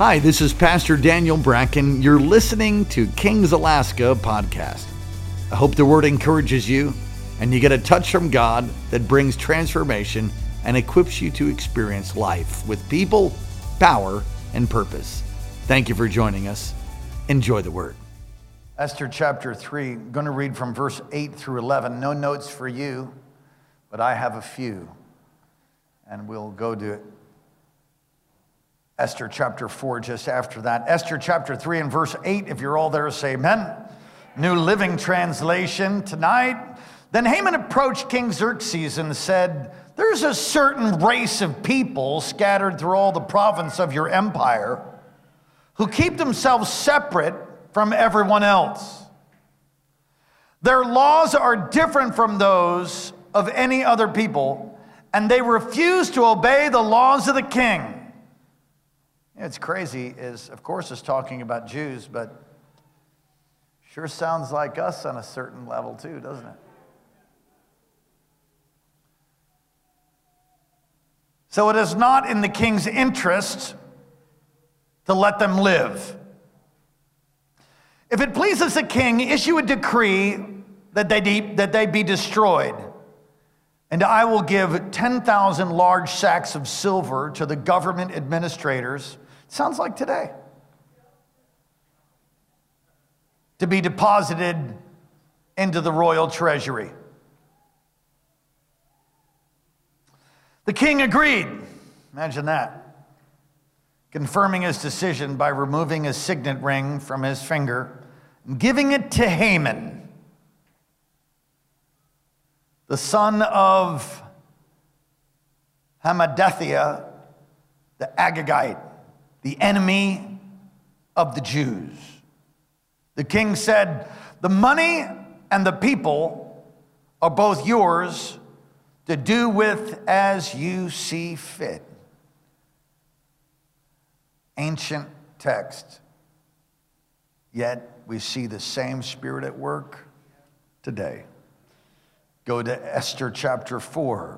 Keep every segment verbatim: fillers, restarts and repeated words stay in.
Hi, this is Pastor Daniel Bracken. You're listening to Kings Alaska podcast. I hope the word encourages you and you get a touch from God that brings transformation and equips you to experience life with people, power, and purpose. Thank you for joining us. Enjoy the word. Esther chapter three, I'm going to read from verse eight through eleven. No notes for you, but I have a few. And we'll go to Esther chapter four just after that. Esther chapter three and verse eight, if you're all there, say amen. New Living Translation tonight. Then Haman approached King Xerxes and said, "There's a certain race of people scattered through all the province of your empire who keep themselves separate from everyone else. Their laws are different from those of any other people, and they refuse to obey the laws of the king." It's crazy, is of course it's talking about Jews, but sure sounds like us on a certain level too, doesn't it? So it is not in the king's interest to let them live. If it pleases the king, issue a decree that they, de- that they be destroyed, and I will give ten thousand large sacks of silver to the government administrators. Sounds like today. To be deposited into the royal treasury. The king agreed. Imagine that. Confirming his decision by removing his signet ring from his finger and giving it to Haman, the son of Hammedatha, the Agagite, the enemy of the Jews. The king said, "The money and the people are both yours to do with as you see fit." Ancient text, yet we see the same spirit at work today. Go to Esther chapter four.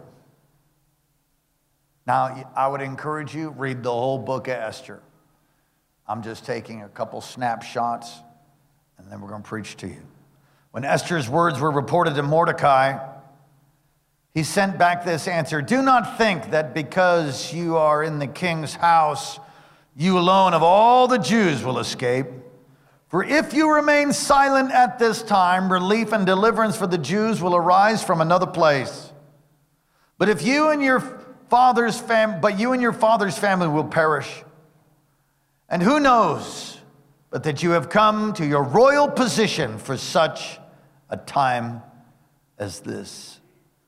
Now, I would encourage you, read the whole book of Esther. I'm just taking a couple snapshots, and then we're going to preach to you. When Esther's words were reported to Mordecai, he sent back this answer: "Do not think that because you are in the king's house, you alone of all the Jews will escape. For if you remain silent at this time, relief and deliverance for the Jews will arise from another place. But if you and your father's fam, but you and your father's family will perish. And who knows but that you have come to your royal position for such a time as this."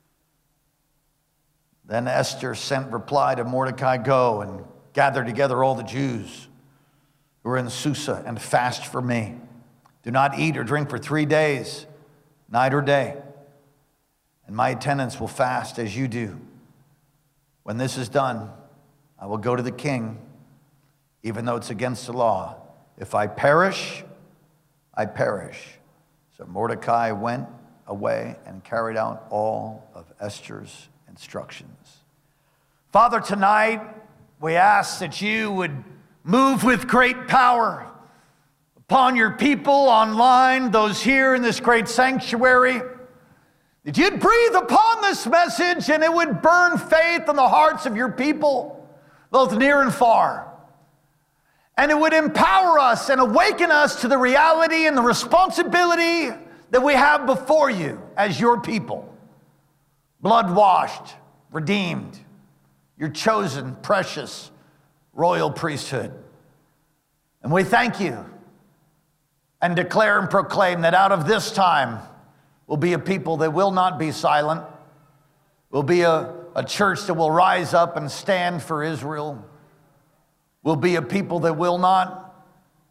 Then Esther sent reply to Mordecai, "Go and gather together all the Jews who are in Susa and fast for me. Do not eat or drink for three days, night or day. And my attendants will fast as you do. When this is done, I will go to the king, even though it's against the law. If I perish, I perish." So Mordecai went away and carried out all of Esther's instructions. Father, tonight we ask that you would move with great power upon your people online, those here in this great sanctuary, that you'd breathe upon this message and it would burn faith in the hearts of your people, both near and far. And it would empower us and awaken us to the reality and the responsibility that we have before you as your people. Blood-washed, redeemed, your chosen, precious, royal priesthood. And we thank you and declare and proclaim that out of this time will be a people that will not be silent, will be a, a church that will rise up and stand for Israel, will be a people that will not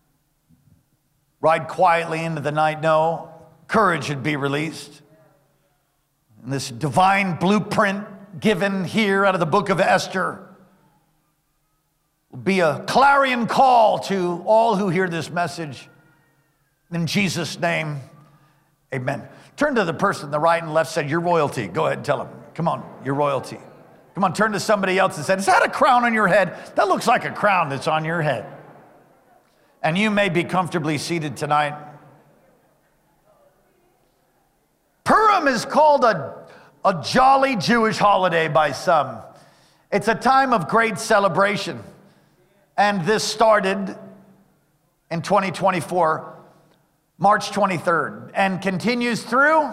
ride quietly into the night. No, courage would be released. And this divine blueprint given here out of the book of Esther will be a clarion call to all who hear this message. In Jesus' name, amen. Turn to the person on the right and left side, "Your royalty." Go ahead and tell them. Come on, your royalty. Come on, turn to somebody else and say, "Is that a crown on your head?" That looks like a crown that's on your head. And you may be comfortably seated tonight. Purim is called a, a jolly Jewish holiday by some. It's a time of great celebration. And this started in twenty twenty-four, March twenty-third, and continues through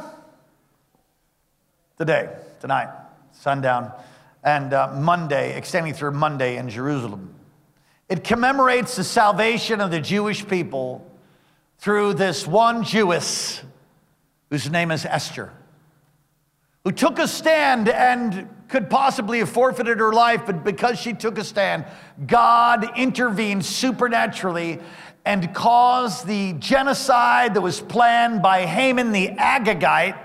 today, tonight, sundown, and uh, Monday, extending through Monday in Jerusalem. It commemorates the salvation of the Jewish people through this one Jewess whose name is Esther, who took a stand and could possibly have forfeited her life, but because she took a stand, God intervened supernaturally and caused the genocide that was planned by Haman the Agagite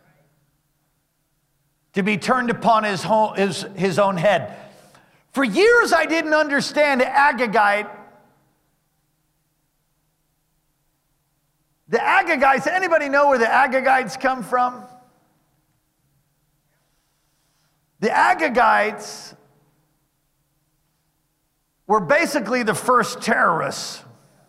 to be turned upon his, home, his, his own head. For years, I didn't understand Agagite. The Agagites, anybody know where the Agagites come from? The Agagites were basically the first terrorists.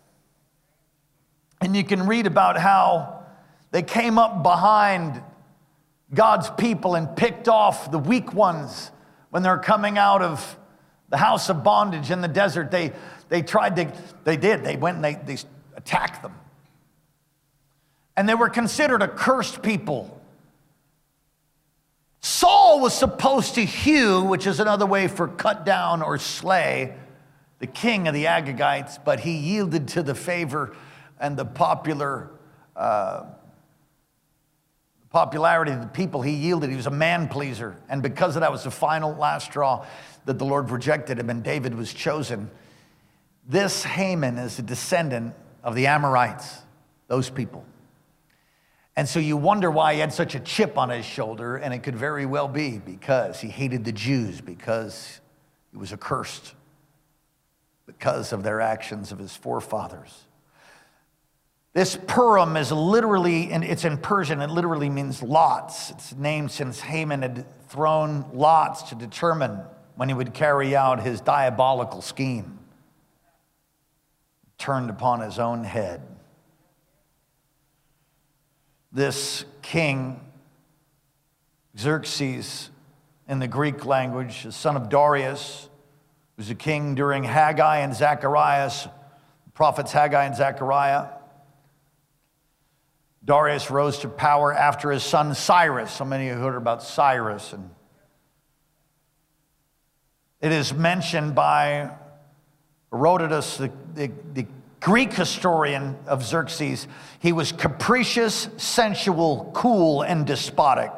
And you can read about how they came up behind God's people and picked off the weak ones when they're coming out of the house of bondage in the desert. They, they tried to, they did, they went and they, they attacked them. And they were considered a cursed people. Saul was supposed to hew, which is another way for cut down or slay, the king of the Agagites, but he yielded to the favor and the popular uh, popularity of the people. He yielded. He was a man pleaser. And because of that was the final last straw that the Lord rejected him and David was chosen. This Haman is a descendant of the Amorites, those people. And so you wonder why he had such a chip on his shoulder, and it could very well be because he hated the Jews, because he was accursed because of their actions of his forefathers. This Purim is literally, and it's in Persian, it literally means lots. It's named since Haman had thrown lots to determine when he would carry out his diabolical scheme, turned upon his own head. This king, Xerxes, in the Greek language, the son of Darius, was a king during Haggai and Zacharias, the prophets Haggai and Zechariah. Darius rose to power after his son Cyrus. So many of you heard about Cyrus. And it is mentioned by Herodotus, the, the, the Greek historian of Xerxes. He was capricious, sensual, cool, and despotic.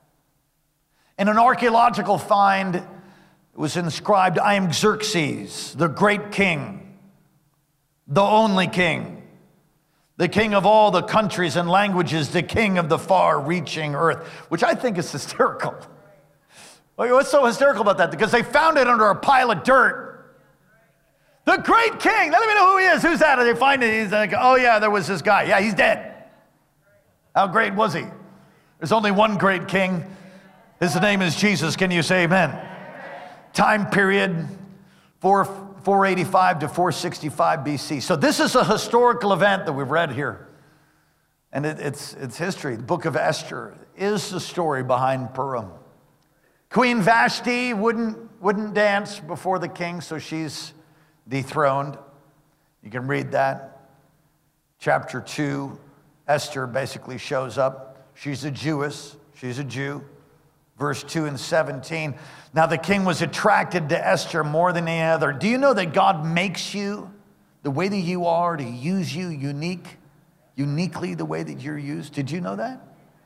In an archaeological find, it was inscribed, "I am Xerxes, the great king, the only king, the king of all the countries and languages, the king of the far-reaching earth," which I think is hysterical. What's so hysterical about that? Because they found it under a pile of dirt. The great king. Let me know who he is. Who's that? And they find it. He's like, oh yeah, there was this guy. Yeah, he's dead. How great was he? There's only one great king. His name is Jesus. Can you say amen? Time period, four eighty-five to four sixty-five B C. So this is a historical event that we've read here. And it, it's, it's history. The book of Esther is the story behind Purim. Queen Vashti wouldn't, wouldn't dance before the king, so she's dethroned. You can read that. Chapter two, Esther basically shows up. She's a Jewess. She's a Jew. Verse two and seventeen. Now the king was attracted to Esther more than any other. Do you know that God makes you the way that you are to use you unique, uniquely the way that you're used? Did you know that?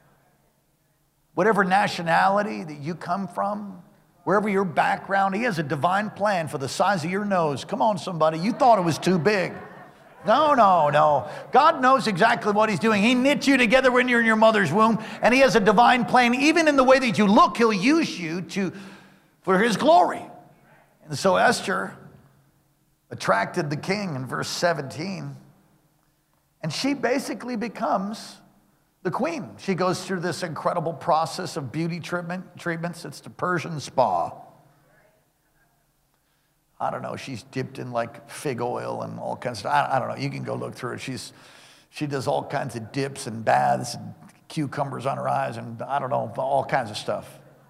Whatever nationality that you come from, wherever your background, he has a divine plan for the size of your nose. Come on, somebody. You thought it was too big. No, no, no. God knows exactly what he's doing. He knit you together when you're in your mother's womb, and he has a divine plan. Even in the way that you look, he'll use you to, for his glory. And so Esther attracted the king in verse seventeen, and she basically becomes the queen. She goes through this incredible process of beauty treatment, treatments. It's the Persian spa. I don't know, she's dipped in like fig oil and all kinds of stuff. I, I don't know, you can go look through it. She's, she does all kinds of dips and baths and cucumbers on her eyes and I don't know, all kinds of stuff.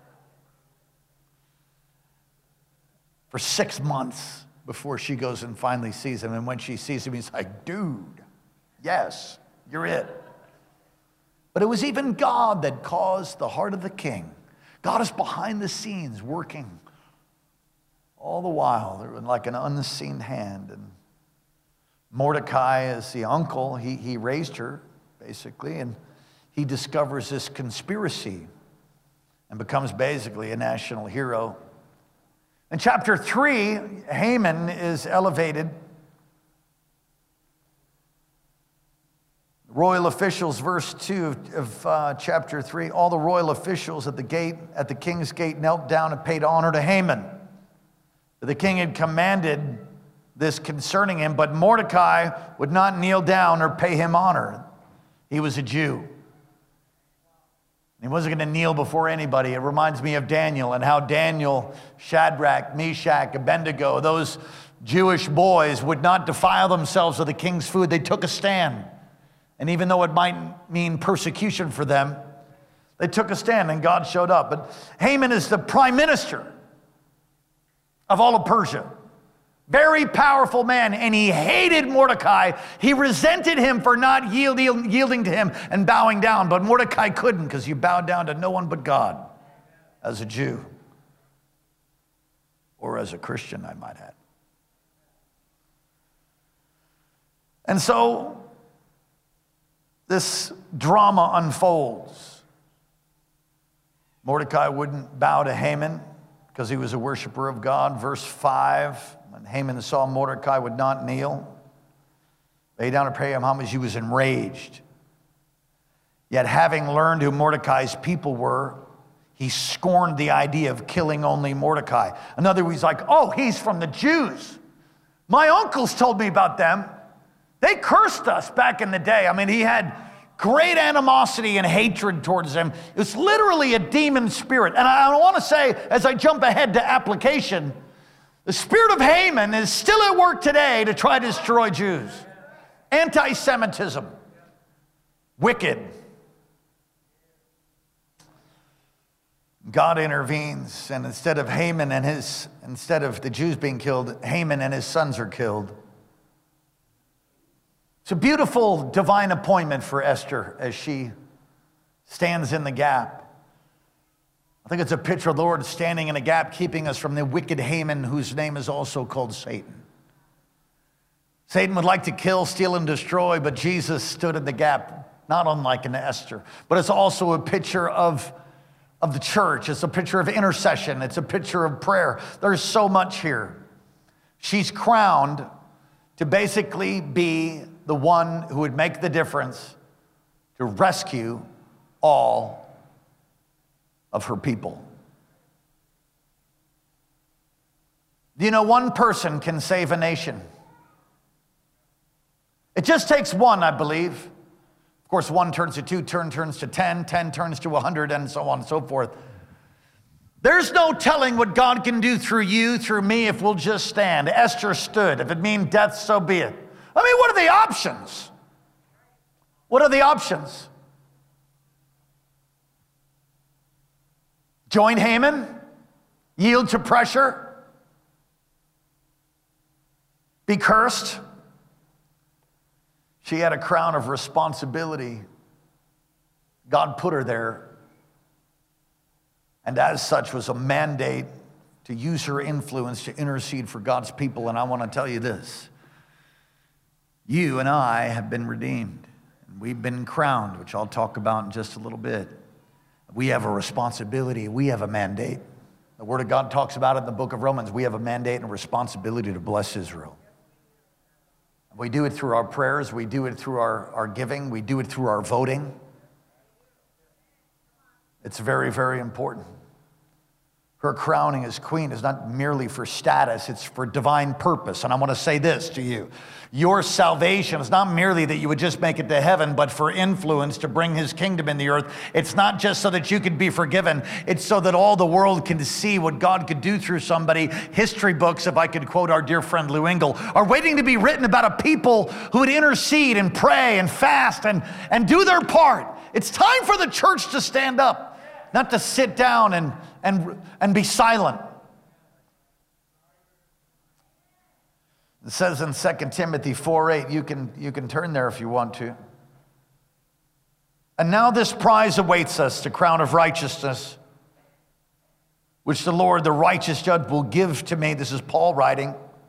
For six months before she goes and finally sees him. And when she sees him, he's like, dude, yes, you're it. But it was even God that caused the heart of the king. God is behind the scenes working all the while. There was like an unseen hand. And Mordecai is the uncle. He, he raised her, basically, and he discovers this conspiracy and becomes basically a national hero. In chapter three, Haman is elevated. Royal officials, verse two of uh, chapter three, all the royal officials at the gate, at the king's gate, knelt down and paid honor to Haman. The king had commanded this concerning him, but Mordecai would not kneel down or pay him honor. He was a Jew. He wasn't going to kneel before anybody. It reminds me of Daniel and how Daniel, Shadrach, Meshach, Abednego, those Jewish boys would not defile themselves with the king's food. They took a stand. And even though it might mean persecution for them, they took a stand and God showed up. But Haman is the prime minister of all of Persia. Very powerful man, and he hated Mordecai. He resented him for not yield, yield, yielding to him and bowing down, but Mordecai couldn't because you bowed down to no one but God as a Jew, or as a Christian, I might add. And so this drama unfolds. Mordecai wouldn't bow to Haman because he was a worshiper of God. Verse five, when Haman saw Mordecai would not kneel, lay down and pay him homage, he was enraged. Yet having learned who Mordecai's people were, he scorned the idea of killing only Mordecai. In other words, he's like, oh, he's from the Jews. My uncles told me about them. They cursed us back in the day. I mean, he had great animosity and hatred towards them. It was literally a demon spirit. And I want to say, as I jump ahead to application, the spirit of Haman is still at work today to try to destroy Jews. Anti-Semitism. Wicked. God intervenes, and instead of Haman and his, instead of the Jews being killed, Haman and his sons are killed. It's a beautiful divine appointment for Esther as she stands in the gap. I think it's a picture of the Lord standing in a gap, keeping us from the wicked Haman, whose name is also called Satan. Satan would like to kill, steal, and destroy, but Jesus stood in the gap, not unlike an Esther. But it's also a picture of, of the church. It's a picture of intercession. It's a picture of prayer. There's so much here. She's crowned to basically be the one who would make the difference to rescue all of her people. Do you know one person can save a nation? It just takes one, I believe. Of course, one turns to two, turn turns to ten, ten turns to a hundred, and so on and so forth. There's no telling what God can do through you, through me, if we'll just stand. Esther stood. If it means death, so be it. I mean, what are the options? What are the options? Join Haman? Yield to pressure? Be cursed? She had a crown of responsibility. God put her there. And as such was a mandate to use her influence to intercede for God's people. And I want to tell you this. You and I have been redeemed. We've been crowned, which I'll talk about in just a little bit. We have a responsibility. We have a mandate. The Word of God talks about it in the book of Romans. We have a mandate and a responsibility to bless Israel. We do it through our prayers. We do it through our, our giving. We do it through our voting. It's very, very important. Her crowning as queen is not merely for status, it's for divine purpose. And I want to say this to you. Your salvation is not merely that you would just make it to heaven, but for influence to bring his kingdom in the earth. It's not just so that you could be forgiven. It's so that all the world can see what God could do through somebody. History books, if I could quote our dear friend Lou Engle, are waiting to be written about a people who would intercede and pray and fast and, and do their part. It's time for the church to stand up, not to sit down and And, and be silent. It says in Second Timothy four eight, you can, you can turn there if you want to. And now this prize awaits us, the crown of righteousness, which the Lord, the righteous judge, will give to me. This is Paul writing.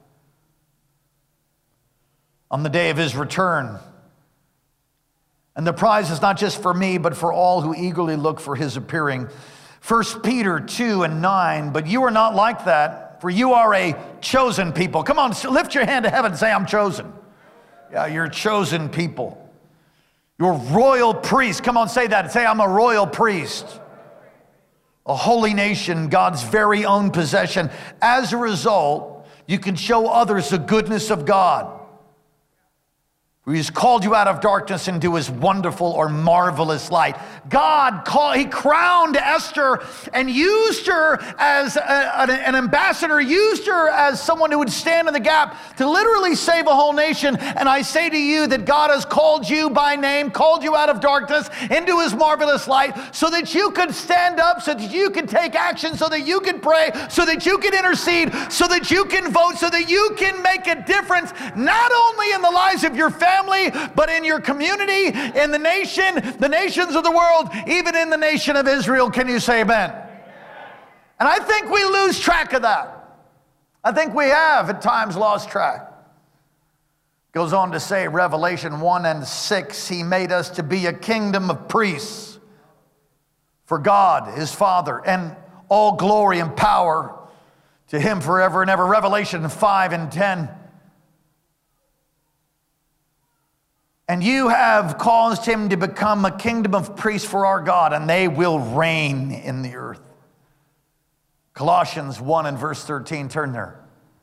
On the day of his return. And the prize is not just for me, but for all who eagerly look for his appearing. First Peter two and nine, but you are not like that, for you are a chosen people. Come on, lift your hand to heaven and say, I'm chosen. Yeah, you're a chosen people. You're royal priest. Come on, say that. Say, I'm a royal priest. A holy nation, God's very own possession. As a result, you can show others the goodness of God. He's called you out of darkness into his wonderful or marvelous light. God called, he crowned Esther and used her as a, an ambassador, used her as someone who would stand in the gap to literally save a whole nation. And I say to you that God has called you by name, called you out of darkness into his marvelous light so that you could stand up, so that you could take action, so that you could pray, so that you could intercede, so that you can vote, so that you can make a difference, not only in the lives of your family, Family, but in your community, in the nation, the nations of the world, even in the nation of Israel. Can you say amen? Amen. And I think we lose track of that. I think we have at times lost track. Goes on to say, Revelation one and six, he made us to be a kingdom of priests for God, his Father, and all glory and power to him forever and ever. Revelation five and ten. And you have caused him to become a kingdom of priests for our God, and they will reign in the earth. Colossians one and verse thirteen, turn there.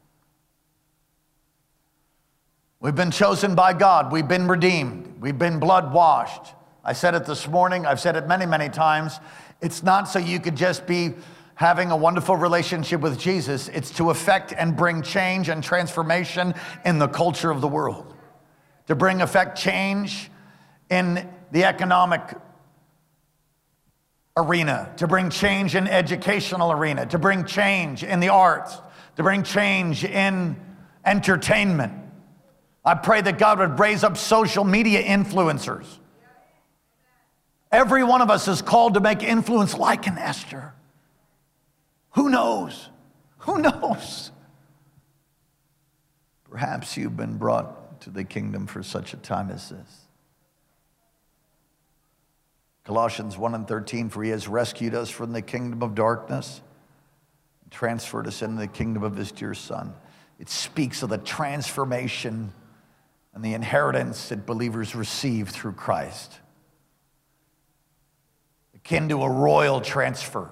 We've been chosen by God. We've been redeemed. We've been blood washed. I said it this morning. I've said it many, many times. It's not so you could just be having a wonderful relationship with Jesus. It's to affect and bring change and transformation in the culture of the world. To bring effect change in the economic arena, to bring change in educational arena, to bring change in the arts, to bring change in entertainment. I pray that God would raise up social media influencers. Every one of us is called to make influence like an Esther. Who knows? Who knows? Perhaps you've been brought to the kingdom for such a time as this. Colossians one and thirteen, for he has rescued us from the kingdom of darkness and transferred us into the kingdom of his dear Son. It speaks of the transformation and the inheritance that believers receive through Christ. Akin to a royal transfer.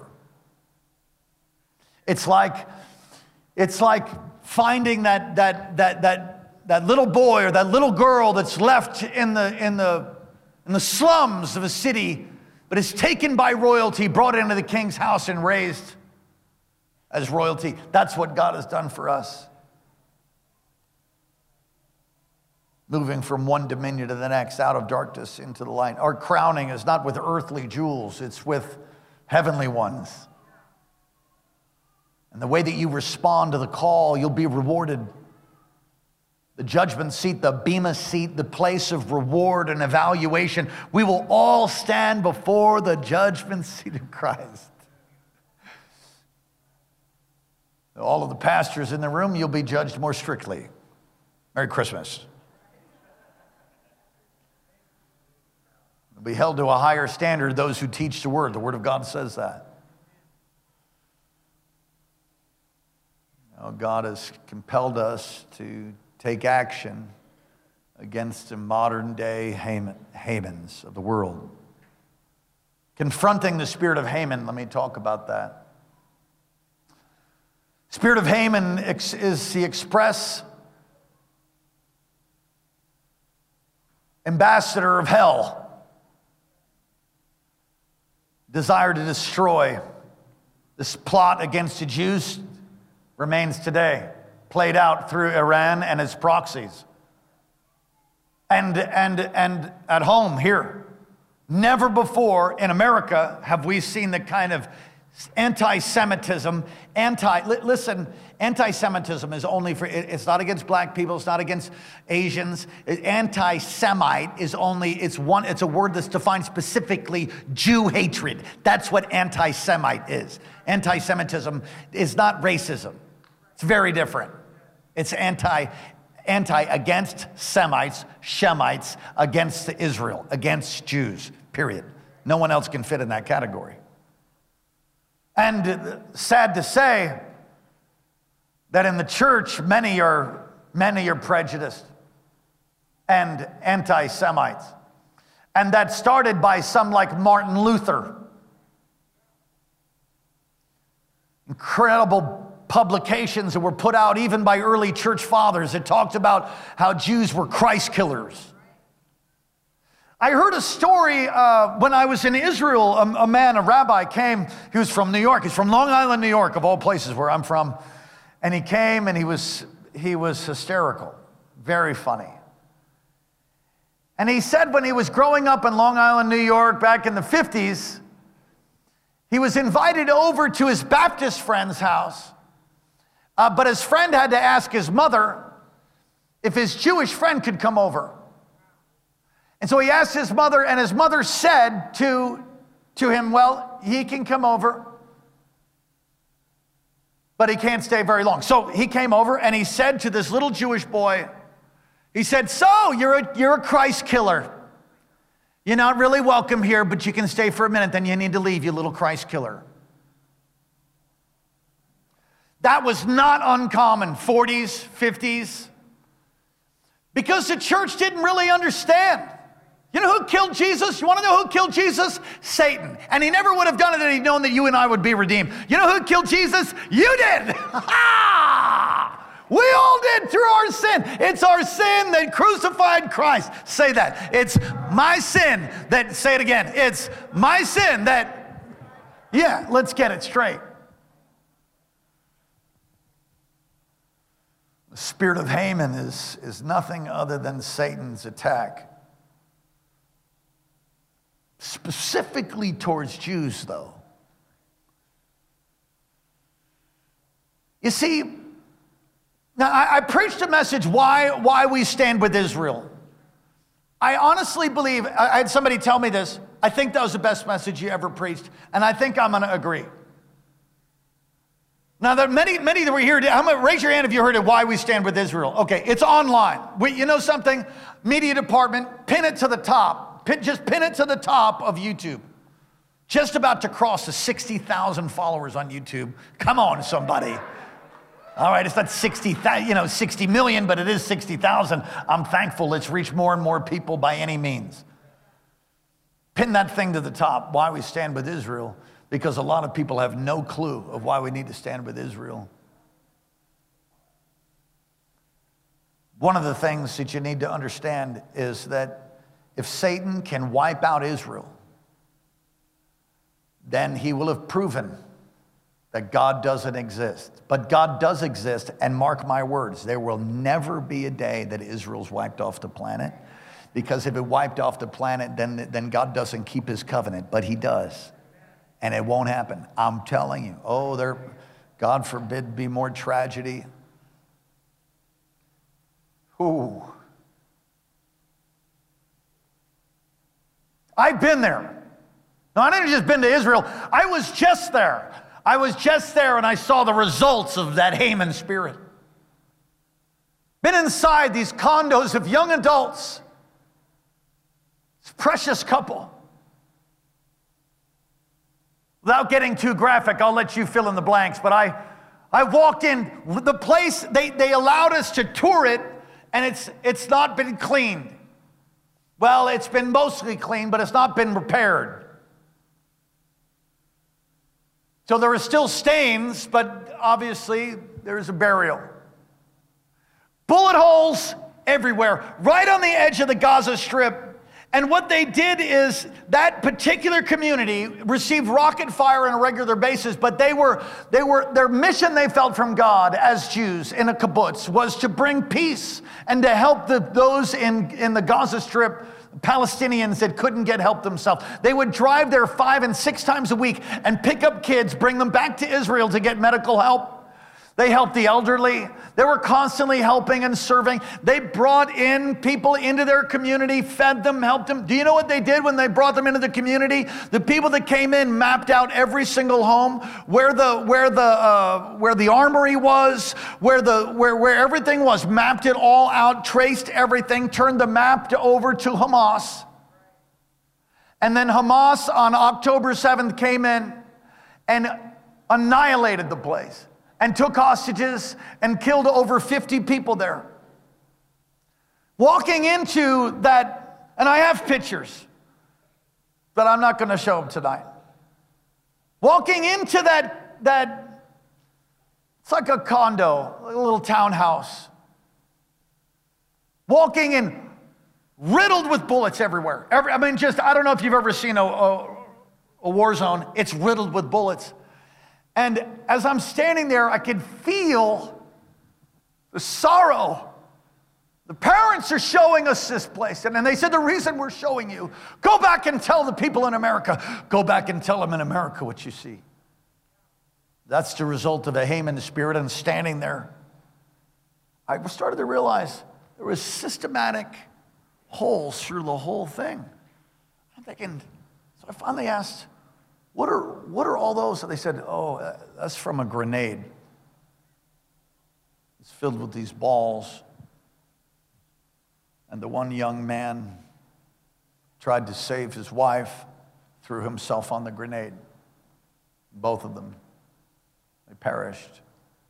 It's like, it's like finding that, that, that, that, that little boy or that little girl that's left in the, in the, in the slums of a city, but is taken by royalty, brought into the king's house and raised as royalty. That's what God has done for us. Moving from one dominion to the next, out of darkness into the light. Our crowning is not with earthly jewels, it's with heavenly ones. And the way that you respond to the call, you'll be rewarded. The judgment seat, the bema seat, the place of reward and evaluation. We will all stand before the judgment seat of Christ. All of the pastors in the room, you'll be judged more strictly. Merry Christmas. You'll be held to a higher standard, those who teach the word. The word of God says that. Now, God has compelled us to take action against the modern day Haman, Hamans of the world. Confronting the spirit of Haman, let me talk about that. Spirit of Haman is the express ambassador of hell. Desire to destroy. This plot against the Jews remains today, played out through Iran and its proxies. And, and, and at home here, never before in America have we seen the kind of anti-Semitism, anti, li- listen, anti-Semitism is only for, it, it's not against black people, it's not against Asians. It- Anti-Semite is only, it's one, it's a word that's defined specifically Jew hatred. That's what anti-Semite is. Anti-Semitism is not racism. It's very different. It's anti, anti against Semites, Shemites, against Israel, against Jews, period. No one else can fit in that category. And sad to say that in the church, many are, many are prejudiced and anti-Semites. And that started by some like Martin Luther. Incredible publications that were put out even by early church fathers that talked about how Jews were Christ killers. I heard a story uh, when I was in Israel. A, a man, a rabbi came. He was from New York. He's from Long Island, New York, of all places where I'm from. And he came and he was, he was hysterical, very funny. And he said when he was growing up in Long Island, New York, back in the fifties, he was invited over to his Baptist friend's house. Uh, but his friend had to ask his mother if his Jewish friend could come over. And so he asked his mother, and his mother said to, to him, well, he can come over, but he can't stay very long. So he came over, and he said to this little Jewish boy, he said, so you're a, you're a Christ killer. You're not really welcome here, but you can stay for a minute, then you need to leave, you little Christ killer. That was not uncommon, forties, fifties, because the church didn't really understand. You know who killed Jesus? You want to know who killed Jesus? Satan. And he never would have done it if he'd known that you and I would be redeemed. You know who killed Jesus? You did. We all did through our sin. It's our sin that crucified Christ. Say that. It's my sin that, say it again. It's my sin that, yeah, let's get it straight. The spirit of Haman is, is nothing other than Satan's attack. Specifically towards Jews, though. You see, now I, I preached a message, why, why we stand with Israel. I honestly believe, I, I had somebody tell me this, I think that was the best message you ever preached, and I think I'm going to agree. Now, there are many, many that were here, I'm gonna raise your hand if you heard it, why we stand with Israel. Okay, it's online. We, you know something? Media department, pin it to the top. Pin, just pin it to the top of YouTube. Just about to cross the sixty thousand followers on YouTube. Come on, somebody. All right, it's not sixty, you know, sixty million, but it is sixty thousand. I'm thankful it's reached more and more people by any means. Pin that thing to the top, why we stand with Israel, because a lot of people have no clue of why we need to stand with Israel. One of the things that you need to understand is that if Satan can wipe out Israel, then he will have proven that God doesn't exist. But God does exist, and mark my words, there will never be a day that Israel's wiped off the planet, because if it wiped off the planet, then, then God doesn't keep his covenant, but he does. And it won't happen. I'm telling you. Oh, there, God forbid, be more tragedy. Ooh. I've been there. No, I didn't just been to Israel. I was just there. I was just there and I saw the results of that Haman spirit. Been inside these condos of young adults. This precious couple. Without getting too graphic, I'll let you fill in the blanks, but I, I walked in. The place, they, they allowed us to tour it, and it's, it's not been cleaned. Well, it's been mostly cleaned, but it's not been repaired. So there are still stains, but obviously there's a burial. Bullet holes everywhere, right on the edge of the Gaza Strip. And what they did is that particular community received rocket fire on a regular basis, but they were, they were, their mission they felt from God as Jews in a kibbutz was to bring peace and to help the, those in, in the Gaza Strip, Palestinians that couldn't get help themselves. They would drive there five and six times a week and pick up kids, bring them back to Israel to get medical help. They helped the elderly. They were constantly helping and serving. They brought in people into their community, fed them, helped them. Do you know what they did when they brought them into the community? The people that came in mapped out every single home, where the where the uh, where the armory was, where the where where everything was, mapped it all out, traced everything, turned the map to, over to Hamas. And then Hamas on October seventh came in and annihilated the place, and took hostages and killed over fifty people there. Walking into that, and I have pictures, but I'm not going to show them tonight. Walking into that, that it's like a condo, like a little townhouse. Walking in, riddled with bullets everywhere. Every, I mean, just, I don't know if you've ever seen a, a, a war zone. It's riddled with bullets. And as I'm standing there, I could feel the sorrow. The parents are showing us this place. And then they said, the reason we're showing you, go back and tell the people in America. Go back and tell them in America what you see. That's the result of a Haman spirit. And standing there, I started to realize there was systematic holes through the whole thing. I'm thinking, so I finally asked, What are, what are all those? And they said, oh, that's from a grenade. It's filled with these balls. And the one young man tried to save his wife, threw himself on the grenade. Both of them, they perished.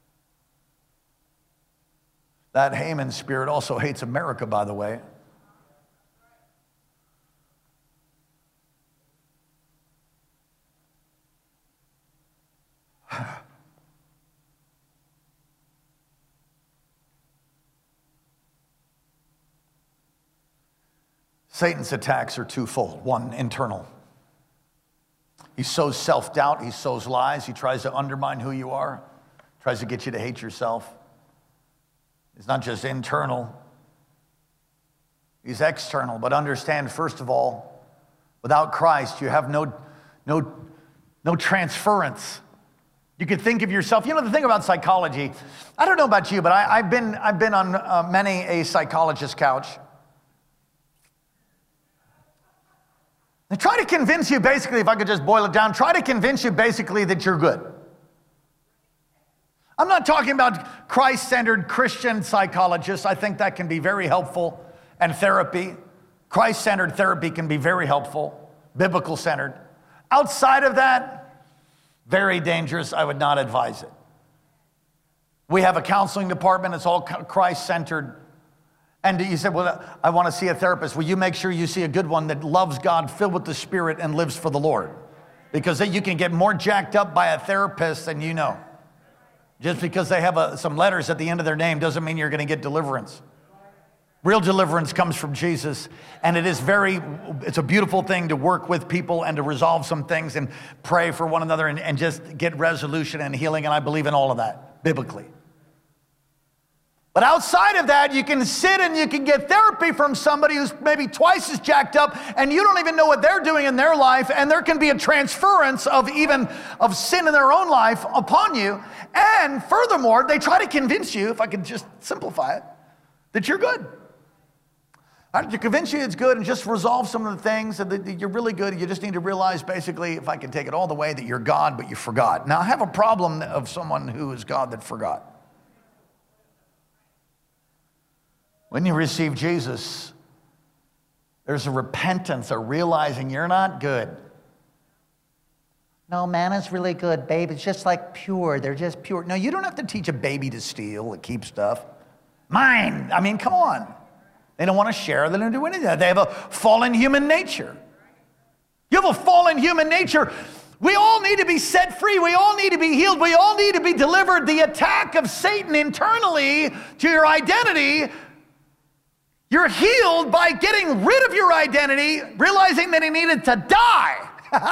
That Haman spirit also hates America, by the way. Satan's attacks are twofold. One, internal. He sows self-doubt. He sows lies. He tries to undermine who you are. Tries to get you to hate yourself. It's not just internal. He's external. But understand, first of all, without Christ, you have no, no, no transference. You could think of yourself, you know, the thing about psychology, I don't know about you, but I, I've been, I've been on uh, many a psychologist's couch. They try to convince you, basically, if I could just boil it down, try to convince you basically that you're good. I'm not talking about Christ-centered Christian psychologists. I think that can be very helpful, and therapy. Christ-centered therapy can be very helpful, biblical-centered. Outside of that, very dangerous. I would not advise it. We have a counseling department. It's all Christ-centered. And you said, well, I want to see a therapist. Well, you make sure you see a good one that loves God, filled with the Spirit, and lives for the Lord. Because then you can get more jacked up by a therapist than you know. Just because they have a, some letters at the end of their name doesn't mean you're going to get deliverance. Real deliverance comes from Jesus. And it is very, it's a beautiful thing to work with people and to resolve some things and pray for one another and, and just get resolution and healing. And I believe in all of that, biblically. But outside of that, you can sit and you can get therapy from somebody who's maybe twice as jacked up, and you don't even know what they're doing in their life, and there can be a transference of even of sin in their own life upon you. And furthermore, they try to convince you, if I could just simplify it, that you're good. I to convince you it's good and just resolve some of the things and that you're really good. You just need to realize, basically, if I can take it all the way, that you're God, but you forgot. Now, I have a problem of someone who is God that forgot. When you receive Jesus, there's a repentance, a realizing you're not good. No, manna's really good, babe. It's just like pure. They're just pure. No, you don't have to teach a baby to steal, to keep stuff. Mine. I mean, come on. They don't want to share. They don't do anything. They have a fallen human nature. You have a fallen human nature. We all need to be set free. We all need to be healed. We all need to be delivered. The attack of Satan internally to your identity, you're healed by getting rid of your identity, realizing that he needed to die.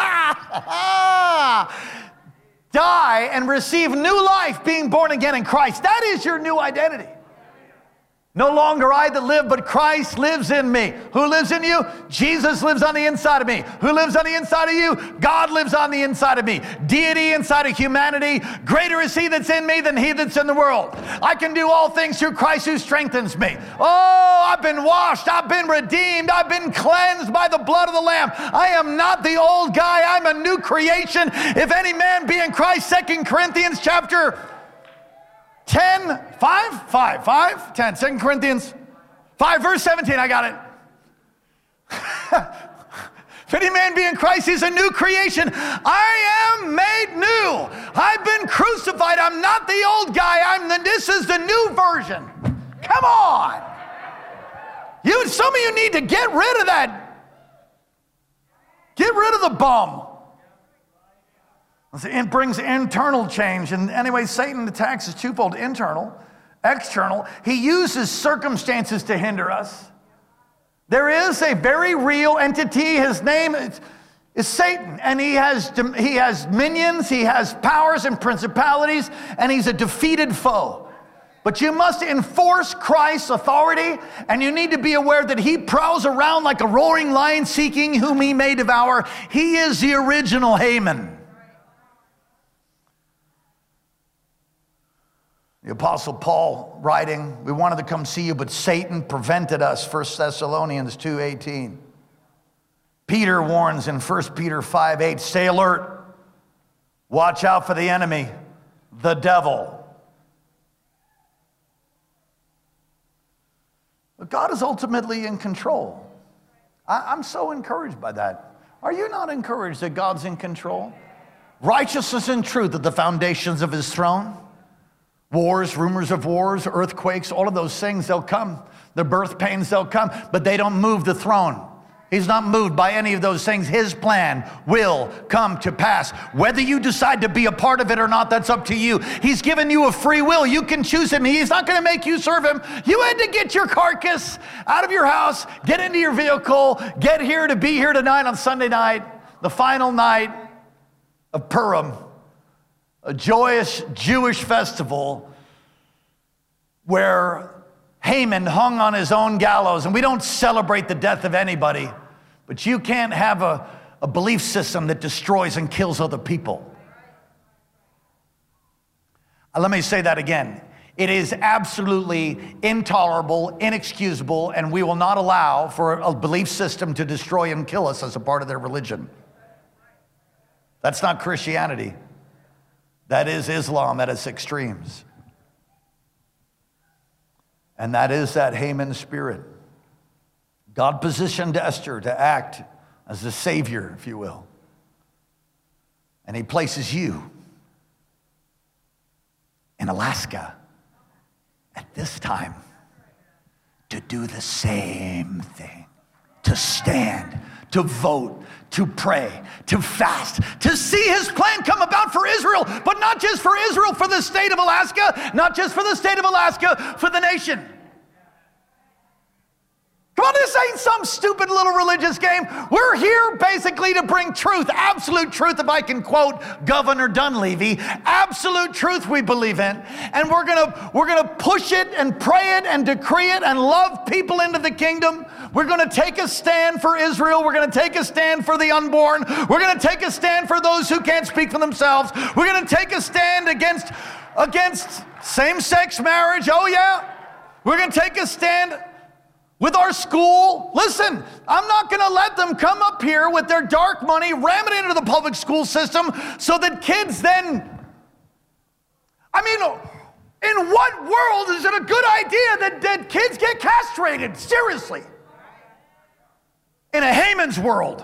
Die and receive new life, being born again in Christ. That is your new identity. No longer I that live, but Christ lives in me. Who lives in you? Jesus lives on the inside of me. Who lives on the inside of you? God lives on the inside of me. Deity inside of humanity. Greater is he that's in me than he that's in the world. I can do all things through Christ who strengthens me. Oh, I've been washed. I've been redeemed. I've been cleansed by the blood of the Lamb. I am not the old guy. I'm a new creation. If any man be in Christ, Second Corinthians chapter ten, five, five, five, ten, Second Corinthians five, verse seventeen, I got it. If any man be in Christ, he's a new creation. I am made new. I've been crucified. I'm not the old guy. I'm the, this is the new version. Come on. You, some of you need to get rid of that. Get rid of the bum. It brings internal change. And anyway, Satan attacks is twofold: internal, external. He uses circumstances to hinder us. There is a very real entity. His name is, is Satan. And he has, he has minions, he has powers and principalities, and he's a defeated foe. But you must enforce Christ's authority, and you need to be aware that he prowls around like a roaring lion seeking whom he may devour. He is the original Haman. The Apostle Paul writing, we wanted to come see you, but Satan prevented us, First Thessalonians two eighteen. Peter warns in First Peter five eight, stay alert, watch out for the enemy, the devil. But God is ultimately in control. I, I'm so encouraged by that. Are you not encouraged that God's in control? Righteousness and truth are the foundations of his throne. Wars, rumors of wars, earthquakes, all of those things, they'll come. The birth pains, they'll come, but they don't move the throne. He's not moved by any of those things. His plan will come to pass. Whether you decide to be a part of it or not, that's up to you. He's given you a free will. You can choose him. He's not going to make you serve him. You had to get your carcass out of your house, get into your vehicle, get here to be here tonight on Sunday night, the final night of Purim, a joyous Jewish festival where Haman hung on his own gallows. And we don't celebrate the death of anybody, but you can't have a, a belief system that destroys and kills other people. Uh, let me say that again. It is absolutely intolerable, inexcusable, and we will not allow for a belief system to destroy and kill us as a part of their religion. That's not Christianity. That is Islam at its extremes. And that is that Haman spirit. God positioned Esther to act as the savior, if you will. And he places you in Alaska at this time to do the same thing, to stand, to vote, to pray, to fast, to see his plan come about for Israel, but not just for Israel, for the state of Alaska, not just for the state of Alaska, for the nation. Come on, this ain't some stupid little religious game. We're here basically to bring truth, absolute truth, if I can quote Governor Dunleavy. Absolute truth we believe in. And we're gonna, we're gonna push it and pray it and decree it and love people into the kingdom. We're gonna take a stand for Israel. We're gonna take a stand for the unborn. We're gonna take a stand for those who can't speak for themselves. We're gonna take a stand against, against same-sex marriage. Oh yeah. We're gonna take a stand with our school. Listen, I'm not going to let them come up here with their dark money, ram it into the public school system so that kids then, I mean, in what world is it a good idea that, that kids get castrated? Seriously. In a Haman's world.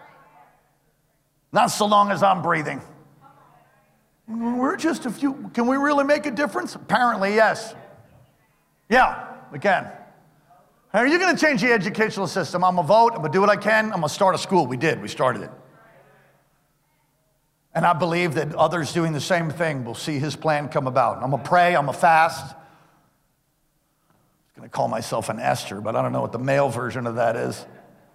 Not so long as I'm breathing. We're just a few, can we really make a difference? Apparently, yes. Yeah, we can. Are you going to change the educational system? I'm going to vote. I'm going to do what I can. I'm going to start a school. We did. We started it. And I believe that others doing the same thing will see his plan come about. I'm going to pray. I'm going to fast. I'm going to call myself an Esther, but I don't know what the male version of that is.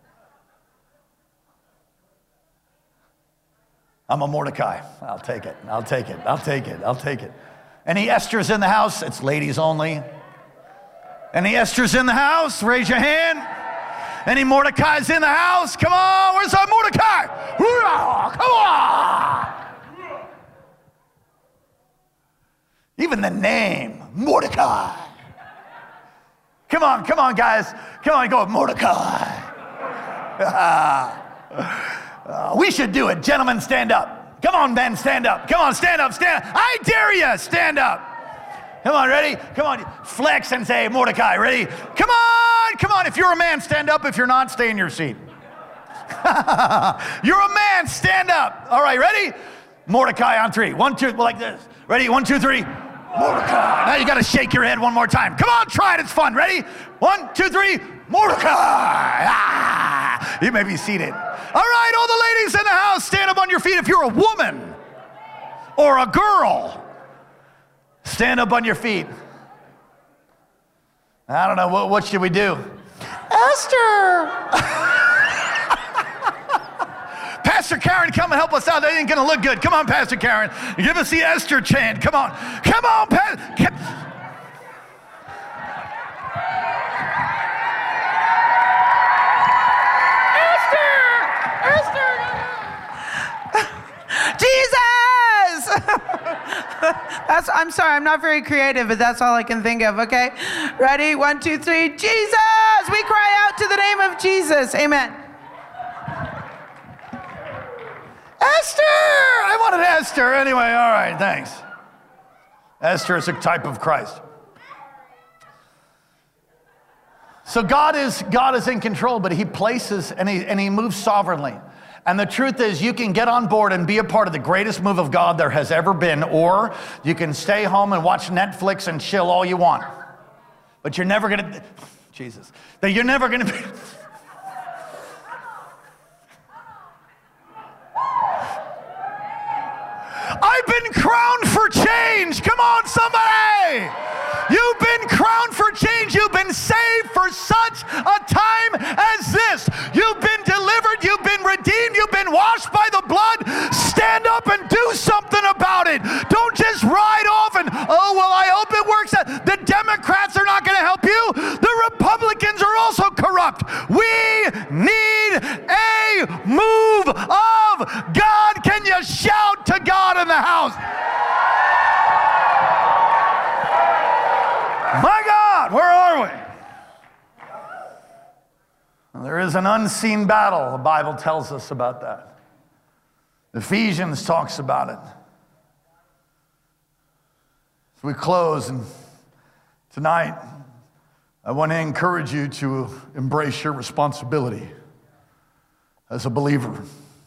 I'm a Mordecai. I'll take it. I'll take it. I'll take it. I'll take it. Any Esther's in the house? It's ladies only. Any Esther's in the house? Raise your hand. Any Mordecai's in the house? Come on. Where's our Mordecai? Come on. Even the name, Mordecai. Come on, come on, guys. Come on, go with Mordecai. uh, we should do it. Gentlemen, stand up. Come on, Ben, stand up. Come on, stand up, stand up. I dare you, stand up. Come on, ready? Come on, flex and say Mordecai. Ready? Come on, come on. If you're a man, stand up. If you're not, stay in your seat. You're a man, stand up. All right, ready? Mordecai on three. One, two, like this. Ready? One, two, three. Mordecai. Now you got to shake your head one more time. Come on, try it. It's fun. Ready? One, two, three. Mordecai. Ah, you may be seated. All right, all the ladies in the house, stand up on your feet. If you're a woman or a girl, stand up on your feet. I don't know, what, what should we do? Esther! Pastor Karen, come and help us out. That ain't gonna look good. Come on, Pastor Karen. Give us the Esther chant. Come on. Come on, Pastor. That's, I'm sorry, I'm not very creative, but that's all I can think of, okay? Ready? One, two, three. Jesus! We cry out to the name of Jesus. Amen. Esther! I wanted Esther. Anyway, all right, thanks. Esther is a type of Christ. So God is, God is in control, but he places and he, and he moves sovereignly. And the truth is, you can get on board and be a part of the greatest move of God there has ever been, or you can stay home and watch Netflix and chill all you want. But you're never going to, Jesus, that you're never going to be. I've been crowned for change. Come on, somebody. You've been crowned for change. You've been saved for such a time as this. You've been delivered. You've been redeemed. You've been washed by the blood. Stand up and do something about it. Don't just ride off and, oh, well, I hope it works out. The Democrats are not going to help you. The Republicans are also corrupt. We need a move of God. Can you shout to God in the house? My God, where are we? Well, there is an unseen battle. The Bible tells us about that. Ephesians talks about it. As we close, and tonight, I want to encourage you to embrace your responsibility as a believer.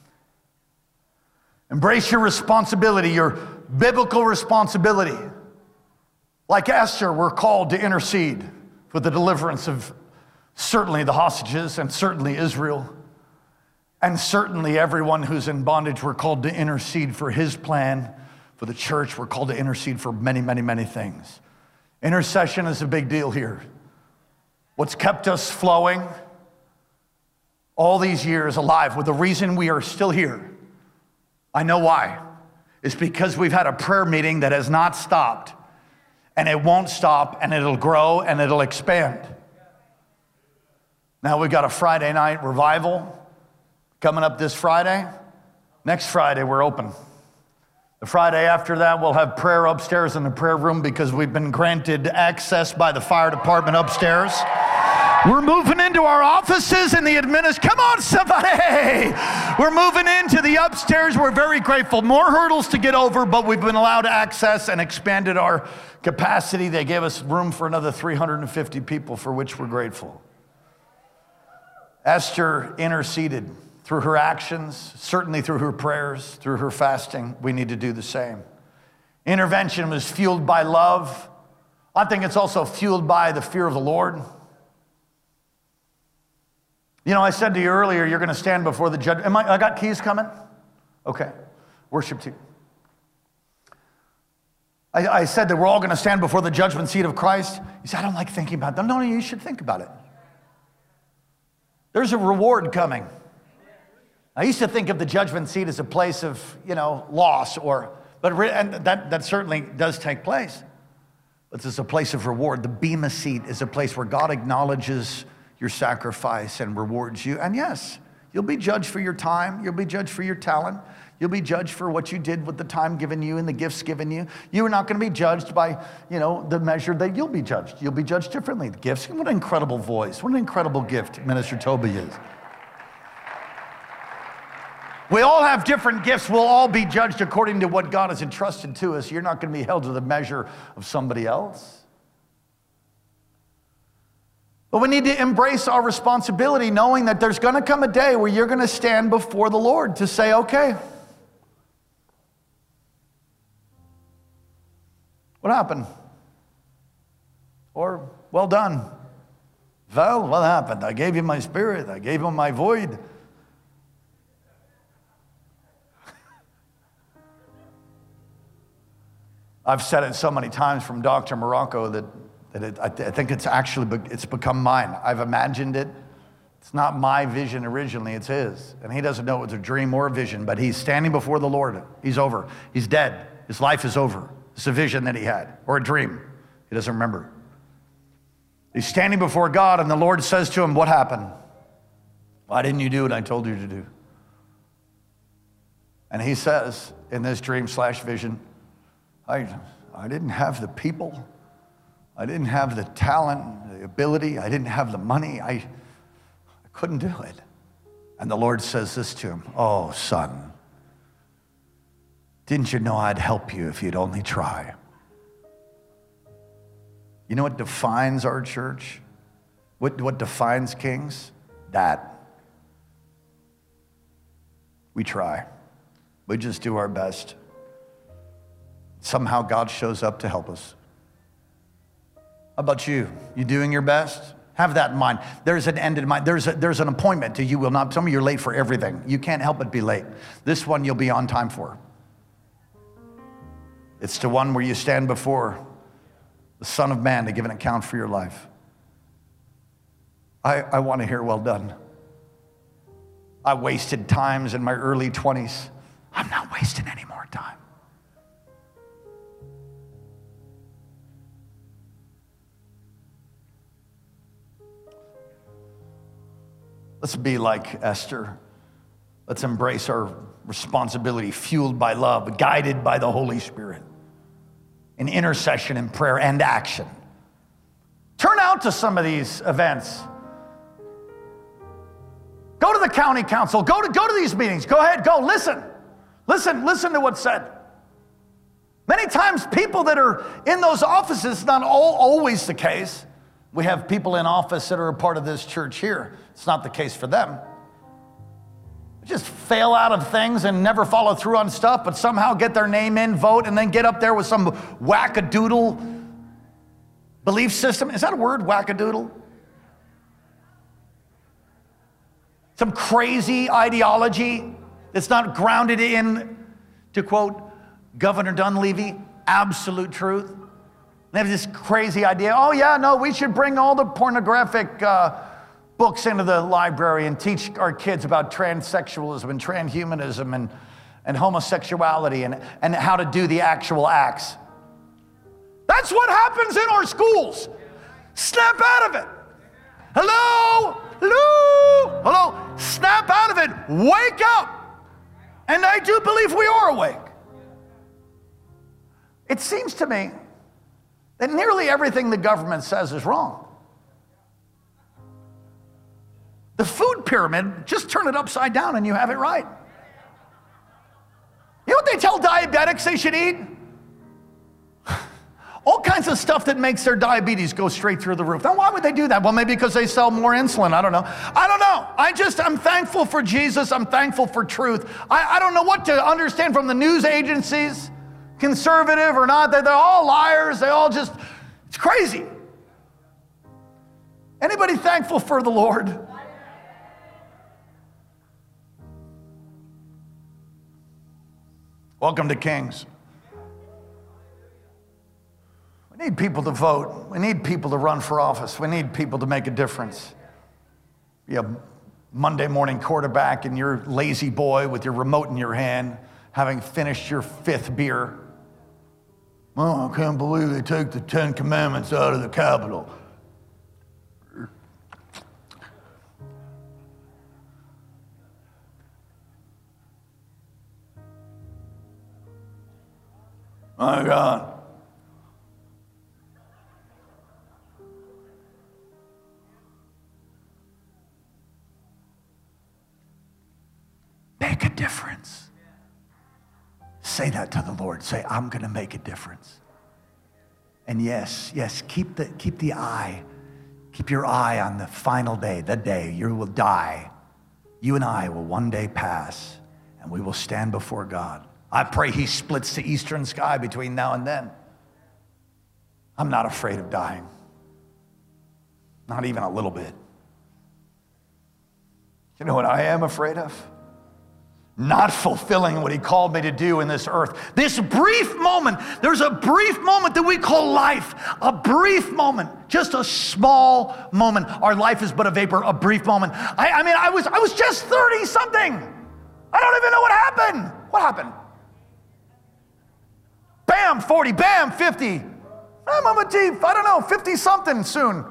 Embrace your responsibility, your biblical responsibility. Like Esther, we're called to intercede for the deliverance of certainly the hostages and certainly Israel and certainly everyone who's in bondage. We're called to intercede for his plan for the church. We're called to intercede for many, many, many things. Intercession is a big deal here. What's kept us flowing all these years alive, with the reason we are still here, I know why. It's because we've had a prayer meeting that has not stopped. And it won't stop, and it'll grow, and it'll expand. Now we've got a Friday night revival coming up this Friday. Next Friday, we're open. The Friday after that, we'll have prayer upstairs in the prayer room because we've been granted access by the fire department upstairs. We're moving into our offices in the administration. Come on, somebody! We're moving into the upstairs. We're very grateful. More hurdles to get over, but we've been allowed access and expanded our capacity. They gave us room for another three hundred fifty people, for which we're grateful. Esther interceded through her actions, certainly through her prayers, through her fasting. We need to do the same. Intervention was fueled by love. I think it's also fueled by the fear of the Lord. You know, I said to you earlier, you're going to stand before the judge. Am I, I got keys coming? Okay. Worship team. I, I said that we're all going to stand before the judgment seat of Christ. You say, I don't like thinking about that. No, no, you should think about it. There's a reward coming. I used to think of the judgment seat as a place of, you know, loss, or, but and that, that certainly does take place. But it's a place of reward. The bema seat is a place where God acknowledges your sacrifice and rewards you. And yes, you'll be judged for your time. You'll be judged for your talent. You'll be judged for what you did with the time given you and the gifts given you. You are not going to be judged by, you know, the measure that you'll be judged. You'll be judged differently. The gifts. What an incredible voice. What an incredible gift Minister Toby is. We all have different gifts. We'll all be judged according to what God has entrusted to us. You're not going to be held to the measure of somebody else. But we need to embrace our responsibility, knowing that there's going to come a day where you're going to stand before the Lord to say, okay, what happened? Or, well done. Well, what happened? I gave you my spirit. I gave him my void. I've said it so many times from Doctor Morocco that, that it, I, th- I think it's actually be- it's become mine. I've imagined it. It's not my vision originally, it's his. And he doesn't know it's a dream or a vision, but he's standing before the Lord. He's over. He's dead. His life is over. It's a vision that he had, or a dream. He doesn't remember. He's standing before God, and the Lord says to him, what happened? Why didn't you do what I told you to do? And he says, in this dream slash vision, I, I didn't have the people. I didn't have the talent, the ability. I didn't have the money. I, I couldn't do it. And the Lord says this to him, oh, son, didn't you know I'd help you if you'd only try? You know what defines our church? What, what defines Kings? That. We try. We just do our best. Somehow God shows up to help us. How about you? You doing your best? Have that in mind. There's an end in mind. There's, a, there's an appointment to you will not. Some of you are late for everything. You can't help but be late. This one you'll be on time for. It's the one where you stand before the Son of Man to give an account for your life. I, I want to hear, well done. I wasted times in my early twenties. I'm not wasting any more time. Let's be like Esther. Let's embrace our responsibility, fueled by love, guided by the Holy Spirit, in intercession and prayer and action. Turn out to some of these events. Go to the county council. Go to, go to these meetings. Go ahead, go. Listen. Listen, listen to what's said. Many times people that are in those offices, not all, always the case. We have people in office that are a part of this church here. It's not the case for them. They just fail out of things and never follow through on stuff, but somehow get their name in, vote, and then get up there with some wackadoodle belief system. Is that a word, wackadoodle? Some crazy ideology that's not grounded in, to quote Governor Dunleavy, absolute truth. They have this crazy idea, oh yeah, no, we should bring all the pornographic uh, books into the library and teach our kids about transsexualism and transhumanism and, and homosexuality and, and how to do the actual acts. That's what happens in our schools. Snap out of it. Hello? Hello? Hello? Snap out of it. Wake up. And I do believe we are awake. It seems to me that nearly everything the government says is wrong. The food pyramid, just turn it upside down and you have it right. You know what they tell diabetics they should eat? All kinds of stuff that makes their diabetes go straight through the roof. Now, why would they do that? Well, maybe because they sell more insulin. I don't know. I don't know. I just, I'm thankful for Jesus. I'm thankful for truth. I, I don't know what to understand from the news agencies, conservative or not. They're, they're all liars. They all just, it's crazy. Anybody thankful for the Lord? Welcome to Kings. We need people to vote. We need people to run for office. We need people to make a difference. Be a Monday morning quarterback and you're lazy boy with your remote in your hand, having finished your fifth beer. Oh, I can't believe they took the Ten Commandments out of the Capitol. My God. Make a difference. Say that to the Lord. Say, I'm going to make a difference. And yes, yes, keep the, keep the eye. Keep your eye on the final day, the day you will die. You and I will one day pass, and we will stand before God. I pray he splits the eastern sky between now and then. I'm not afraid of dying. Not even a little bit. You know what I am afraid of? Not fulfilling what he called me to do in this earth. This brief moment, there's a brief moment that we call life. A brief moment, just a small moment. Our life is but a vapor, a brief moment. I, I mean, I was, I was just thirty something. I don't even know what happened. What happened? Bam, forty, bam, fifty. I'm a deep, I don't know, fifty something soon.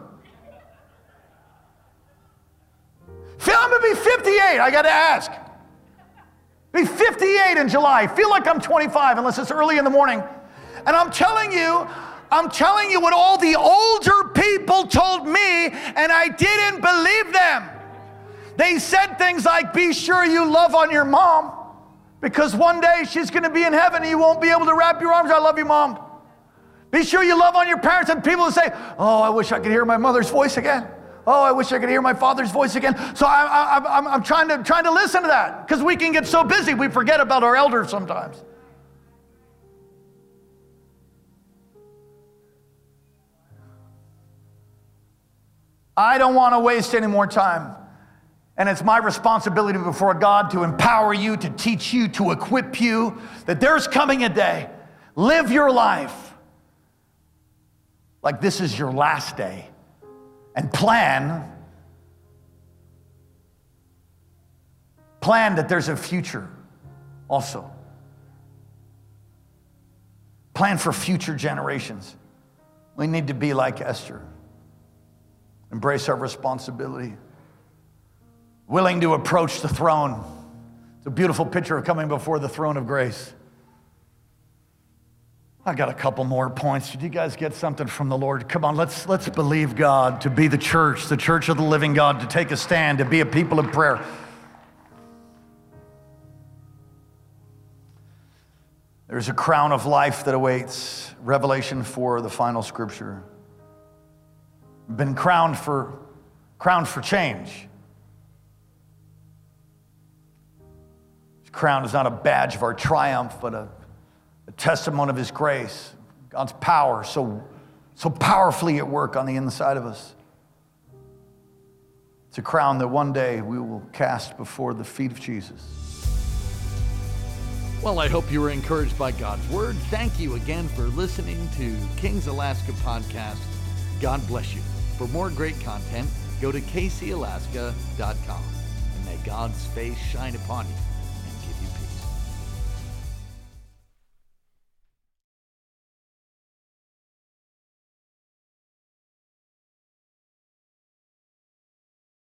I'm gonna be fifty-eight, I gotta ask. Be fifty-eight in July. Feel like I'm twenty-five unless it's early in the morning. And I'm telling you, I'm telling you what all the older people told me, and I didn't believe them. They said things like, be sure you love on your mom, because one day she's going to be in heaven and you won't be able to wrap your arms. I love you, Mom. Be sure you love on your parents. And people will say, oh, I wish I could hear my mother's voice again. Oh, I wish I could hear my father's voice again. So I, I, I'm, I'm trying to, trying to listen to that, because we can get so busy we forget about our elders sometimes. I don't want to waste any more time. And it's my responsibility before God to empower you, to teach you, to equip you, that there's coming a day. Live your life like this is your last day. And plan, plan that there's a future also. Plan for future generations. We need to be like Esther. Embrace our responsibility. Willing to approach the throne. It's a beautiful picture of coming before the throne of grace. I got a couple more points. Did you guys get something from the Lord? Come on, let's, let's believe God to be the church, the church of the living God, to take a stand, to be a people of prayer. There's a crown of life that awaits. Revelation four, the final scripture. Been crowned for, crowned for change. This crown is not a badge of our triumph, but a A testimony of his grace, God's power, so, so powerfully at work on the inside of us. It's a crown that one day we will cast before the feet of Jesus. Well, I hope you were encouraged by God's word. Thank you again for listening to Kings Alaska Podcast. God bless you. For more great content, go to k c alaska dot com, and may God's face shine upon you.